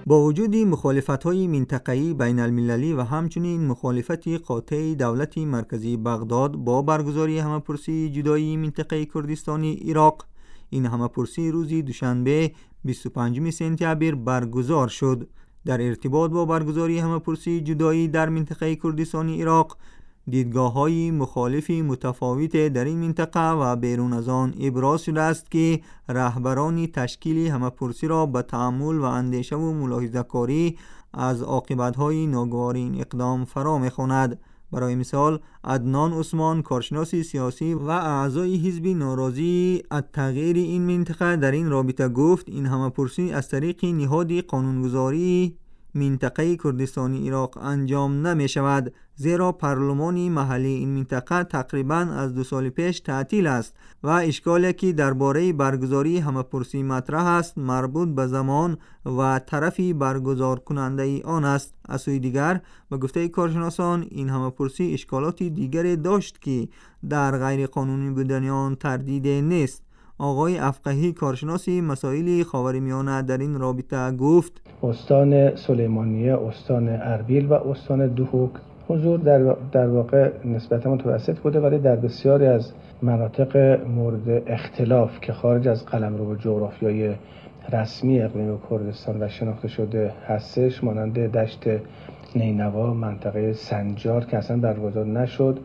با وجود مخالفت‌های منطقه‌ای بین المللی و همچنین مخالفت قاطع دولت مرکزی بغداد با برگزاری همه‌پرسی جدایی منطقه کردستان عراق، این همه‌پرسی روز دوشنبه 25 سپتامبر برگزار شد. در ارتباط با برگزاری همه‌پرسی جدایی در منطقه کردستان عراق، دیدگاه‌های مخالفی متفاوت در این منطقه و بیرون از آن ابراز شده است که رهبران تشکیل همه‌پرسی را به تأمل و اندیشه و ملاحظه‌کاری از عاقبت‌های ناگوار این اقدام فرا می‌خواند. برای مثال عدنان عثمان، کارشناس سیاسی و اعضای حزب ناراضی از تغییر این منطقه، در این رابطه گفت این همه‌پرسی از طریق نهاد قانونگذاری منطقه کردستان عراق انجام نمی شود، زیرا پارلمان محلی این منطقه تقریباً از 2 سال پیش تعطیل است و اشکالی که درباره برگزاری همه‌پرسی مطرح است مربوط به زمان و طرفی برگزار کننده آن است. از سوی دیگر به گفته کارشناسان این همه‌پرسی اشکالات دیگری داشت که در غیر قانونی بودن آن تردید نیست. آقای افقهی، کارشناس مسائل خاورمیانه، در این رابطه گفت استان سلیمانیه، استان اربیل و استان دهوک حضور در واقع نسبتا متوسط بوده، ولی در بسیاری از مناطق مورد اختلاف که خارج از قلمرو جغرافیایی رسمی اقلیم کردستان و شناخته شده هستش، مانند دشت نینوا، منطقه سنجار که اصلا برگزار نشد،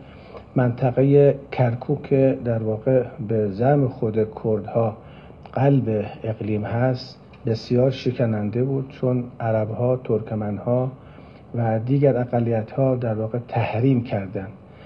منطقه کرکوک در واقع به زعم خود کردها قلب اقلیم هست، بسیار شکننده بود، چون عرب‌ها، ترکمن‌ها و دیگر اقلیت‌ها در واقع تحریم کردند.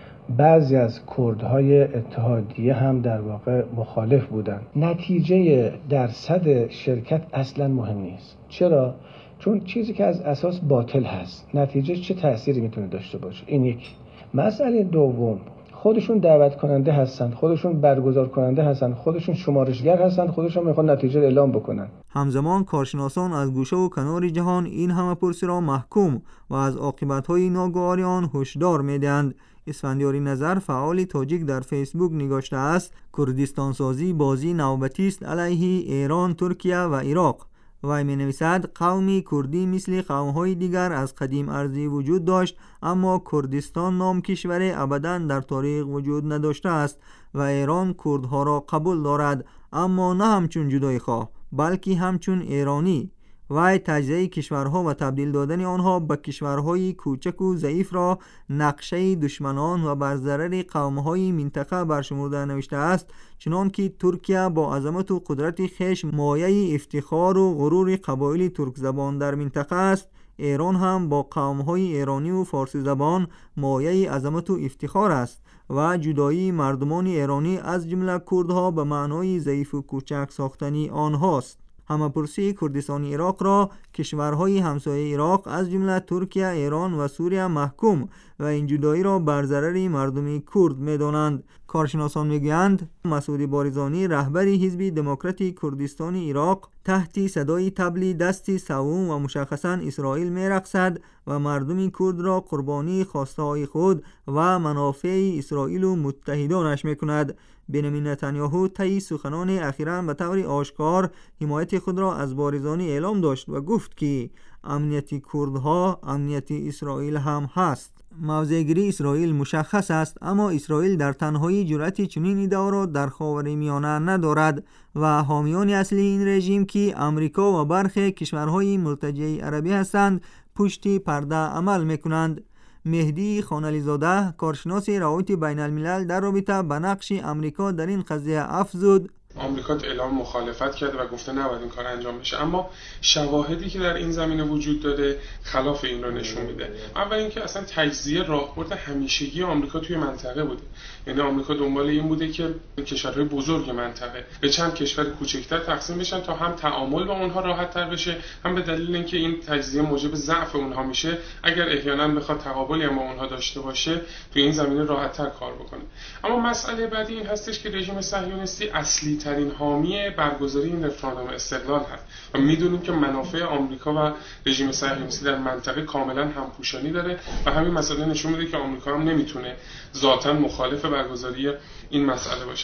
بعضی از کردهای اتحادیه هم در واقع مخالف بودند. نتیجه درصد شرکت اصلا مهم نیست. چرا؟ چون چیزی که از اساس باطل هست، نتیجه چه تأثیری میتونه داشته باشه؟ این یک. مسئله دوم، خودشون دعوت کننده هستن، خودشون برگزار کننده هستن، خودشون شمارشگر هستن، خودشون میخوان نتیجه اعلام بکنن. همزمان کارشناسان از گوشه و کنار جهان این همه‌پرسی را محکوم و از عاقبت‌های ناگوار آن هشدار می‌دهند. اسفندیاری نظر، فعال تاجیک، در فیسبوک نگاشته است کردستان سازی بازی نوبتی است علیه ایران، ترکیه و عراق. وی می نویسد قومی کردی مثل قوم‌های دیگر از قدیم ارزی وجود داشت، اما کردستان نام کشور ابداً در تاریخ وجود نداشته است و ایران کردها را قبول دارد، اما نه همچون جدای خواه بلکه همچون ایرانی. وی تجزیه کشورها و تبدیل دادن آنها به کشورهای کوچک و ضعیف را نقشه دشمنان و بر ضرر قومهای منطقه برشمرده نوشته است، چنان که ترکیه با عظمت و قدرت خویش مایه افتخار و غرور قبایل ترک زبان در منطقه است، ایران هم با قومهای ایرانی و فارسی زبان مایه عظمت و افتخار است و جدایی مردمان ایرانی از جمله کردها به معنای ضعیف و کوچک ساختنی آنهاست. همه‌پرسی کردستان عراق را کشورهای همسایه عراق از جمله ترکیه، ایران و سوریه محکوم و این جدایی را بر ضرر مردم کرد می‌دانند. کارشناسان می‌گویند مسعود بارزانی، رهبر حزب دموکرات کردستان عراق، تحت صدای طبل دست سوم و مشخصاً اسرائیل می‌رقصد و مردم کرد را قربانی خواسته‌های خود و منافع اسرائیل و متحدانش می‌کند. بنیامین نتانیاهو طی سخنان اخیراً به طور آشکار حمایت خود را از بارزانی اعلام داشت و گفت که امنیت کردها امنیت اسرائیل هم هست. موضع‌گیری اسرائیل مشخص است، اما اسرائیل در تنهایی جرأت چنین ادعا را در خاورمیانه ندارد و حامیان اصلی این رژیم که امریکا و برخی کشورهای مرتجع عربی هستند پشت پرده عمل میکنند. مهدی خانعلی زاده، کارشناس روابط بین الملل، در رابطه به نقش امریکا در این قضیه افزود آمریکا اعلام مخالفت کرده و گفته نباید این کار انجام بشه، اما شواهدی که در این زمینه وجود داره خلاف این رو نشون میده. اول اینکه اصلا تجزیه راهبرد همیشگی آمریکا توی منطقه بوده، یعنی آمریکا دنبال این بوده که کشورهای بزرگ منطقه به چند کشور کوچکتر تقسیم بشن تا هم تعامل با اونها راحت تر بشه، هم به دلیل اینکه این تجزیه موجب ضعف اونها میشه، اگر احیانا بخواد تقابلی هم با اونها داشته باشه توی این زمینه راحت تر کار بکنه. اما مسئله بعدی این هستش که رژیم صهیونیستی اصلی ترین حامی برگزاری این رفراندوم استقلال هست و میدونیم که منافع آمریکا و رژیم صهیونیستی در منطقه کاملا همپوشانی داره و همین مسئله نشون میده که آمریکا هم نمیتونه ذاتاً مخالف برگزاری این مسئله باشه.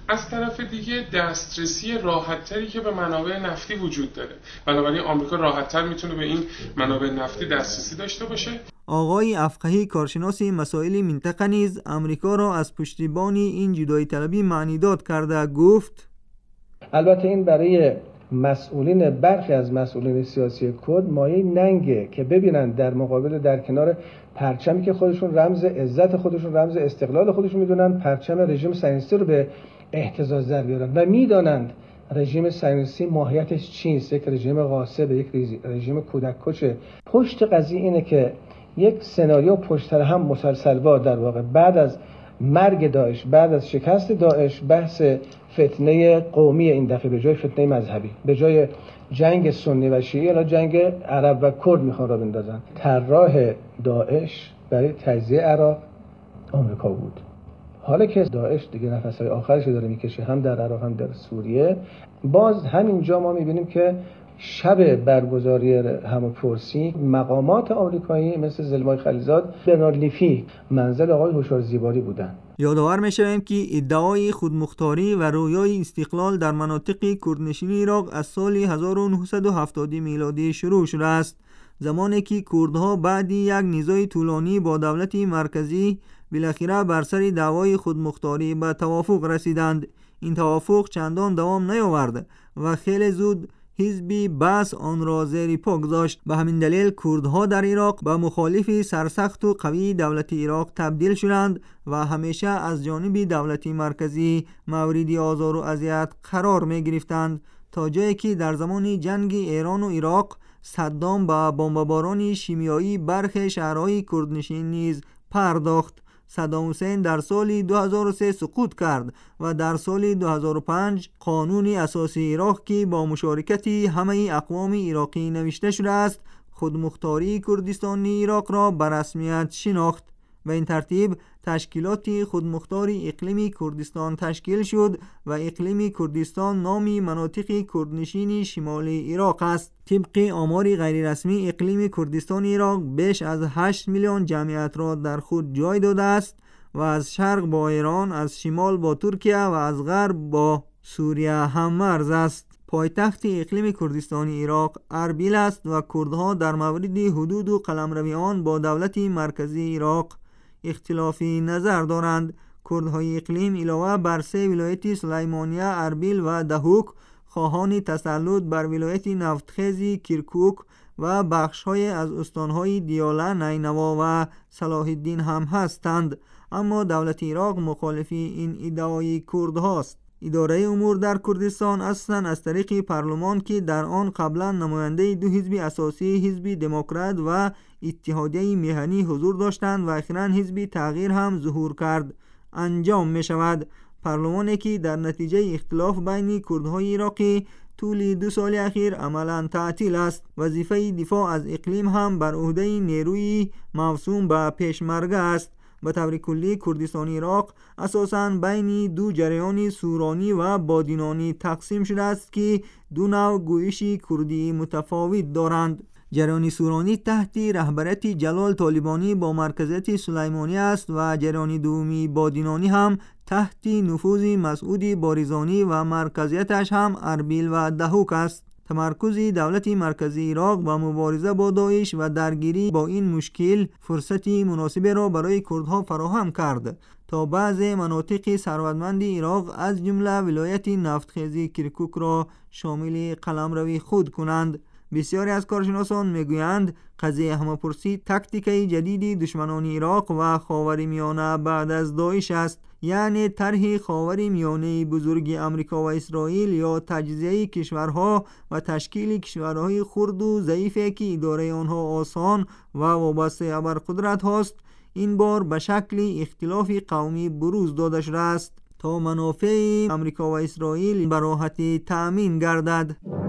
از طرف دیگه دسترسی راحت‌تری که به منابع نفتی وجود داره، بنابراین آمریکا راحت‌تر میتونه به این منابع نفتی دسترسی داشته باشه. آقای افقهی کارشناس مسائل منطقه نیز آمریکا را از پشتیبانی این جدایی طلبی معنیداد کرده گفت البته این برای مسئولین برخی از مسئولین سیاسی کرد مایه ننگه که ببینن در مقابل در کنار پرچمی که خودشون رمز عزت خودشون رمز استقلال خودشون میدونن پرچم رژیم صهیونیستی رو به اهتزاز در بیارن و میدانند رژیم صهیونیستی ماهیتش چیست، یک رژیم غاصب، یک رژیم کودک کشه. پشت قضیه اینه که یک سناریو پشت سر هم مسلسلوار در واقع بعد از مرگ داعش، بعد از شکست داعش، بحث فتنه قومی این دفعه به جای فتنه مذهبی، به جای جنگ سنی و شیعی الان جنگ عرب و کرد میخوان را بندازن. طراح داعش برای تجزیه عراق آمریکا بود. حالا که داعش دیگه نفس‌های آخرش داره میکشه هم در عراق هم در سوریه، باز همینجا ما میبینیم که شب برگزاری همپرسی مقامات آمریکایی مثل زلمای خلیزاد، برنارد لیفی منزل آقای هوشار زیباری بودن. یادآور می‌شویم که ادعای خودمختاری و رویای استقلال در مناطق کردنشین عراق از سال 1970 میلادی شروع شده است، زمانی که کردها بعد یک نزاع طولانی با دولت مرکزی بالاخره بر سر دعوای خودمختاری به توافق رسیدند. این توافق چندان دوام نیاورد و خیلی زود حزبی بعث آن را زیر پا گذاشت. به همین دلیل کردها در عراق به مخالف سرسخت و قوی دولت عراق تبدیل شدند و همیشه از جانب دولت مرکزی مورد آزار و اذیت قرار می گرفتند، تا جایی که در زمان جنگ ایران و عراق صدام با بمباران شیمیایی برخی شهرهای کردنشین نیز پرداخت. صدام حسین در سال 2003 سقوط کرد و در سال 2005 قانون اساسی عراق که با مشارکت همه اقوام عراقی نوشته شده است، خودمختاری کردستان عراق را به رسمیت شناخت. و این ترتیب تشکیلات خودمختاری اقلیم کردستان تشکیل شد و اقلیم کردستان نامی مناطق کردنشین شمال عراق است. طبق آمار غیر رسمی اقلیم کردستان عراق بیش از 8 میلیون جمعیت را در خود جای داده است و از شرق با ایران، از شمال با ترکیه و از غرب با سوریه هم مرز است. پایتخت اقلیم کردستان عراق اربیل است و کردها در مورد حدود و قلمروی آن با دولت مرکزی عراق اختلافی نظر دارند. کردهای اقلیم علاوه بر 3 ولایت سلیمانیه، اربیل و دهوک خواهان تسلط بر ولایت نفتخیز کرکوک و بخش‌های از استان‌های دیاله، نینوا و صلاح الدین هم هستند، اما دولت عراق مخالف این ادعای کردهاست. اداره امور در کردستان اصلا از طریق پارلمان که در آن قبلا نماینده دو حزب اساسی، حزب دموکرات و اتحادیه مهنی حضور داشتند و اخیراً حزب تغییر هم ظهور کرد، انجام می شود. پارلمانی که در نتیجه اختلاف بین کردهای عراقی طول 2 سال اخیر عملاً تعطیل است. وظیفه دفاع از اقلیم هم بر عهده نیروی موسوم به پیشمرگه است. به طور کلی کردستان عراق اساساً بین دو جریان سورانی و بادینانی تقسیم شده است که دو نوع گویش کردی متفاوت دارند. جریان سورانی تحت رهبریت جلال طالبانی با مرکزیت سلیمانی است و جریان دومی بادینانی هم تحت نفوذ مسعود باریزانی و مرکزیتش هم اربیل و دهوک است. تمرکز دولت مرکزی عراق و مبارزه با داعش و درگیری با این مشکل فرصتی مناسب را برای کردها فراهم کرد تا بعض مناطق ثروتمند عراق از جمله ولایت نفتخیز کرکوک را شامل قلمرو خود کنند. بسیاری از کارشناسان میگویند قضیه همه‌پرسی تاکتیکی جدید دشمنان عراق و خاورمیانه بعد از داعش است، یعنی طرح خاورمیانه بزرگ امریکا و اسرائیل یا تجزیه کشورها و تشکیل کشورهای خرد و ضعیفی که اداره آنها آسان و وابسته ابرقدرت هاست، این بار به شکل اختلاف قومی بروز داده شده است تا منافع امریکا و اسرائیل به راحتی تأمین گردد.